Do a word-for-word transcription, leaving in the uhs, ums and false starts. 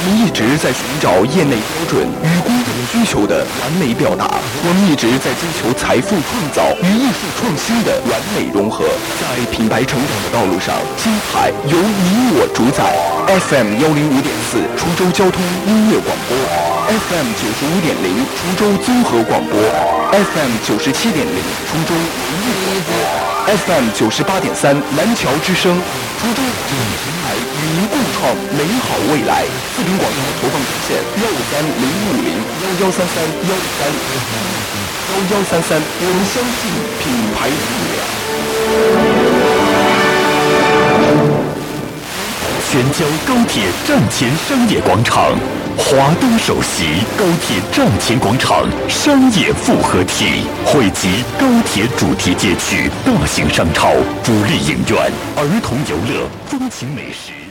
们一直在寻找业内标准与公众需求的完美表达，我们一直在追求财富创造与艺术创新的完美融合。在品牌成长的道路上，金牌由你我主宰。F M 幺零五点四，滁州交通音乐广播 ；F M 九十五点零，滁州综合广播 ；F M 九十七点零，滁州文艺广播 ；F M 九十八点三，蓝桥之声。滁州这一平台与您共创美好未来。视频广告投放热线：幺五三零五五零幺幺三三幺五三幺幺三三。我们相信品牌力量。 全交高铁站前商业广场，华东首席高铁站前广场商业复合体，汇集高铁主题街区、大型商超、主力影院、儿童游乐、风情美食。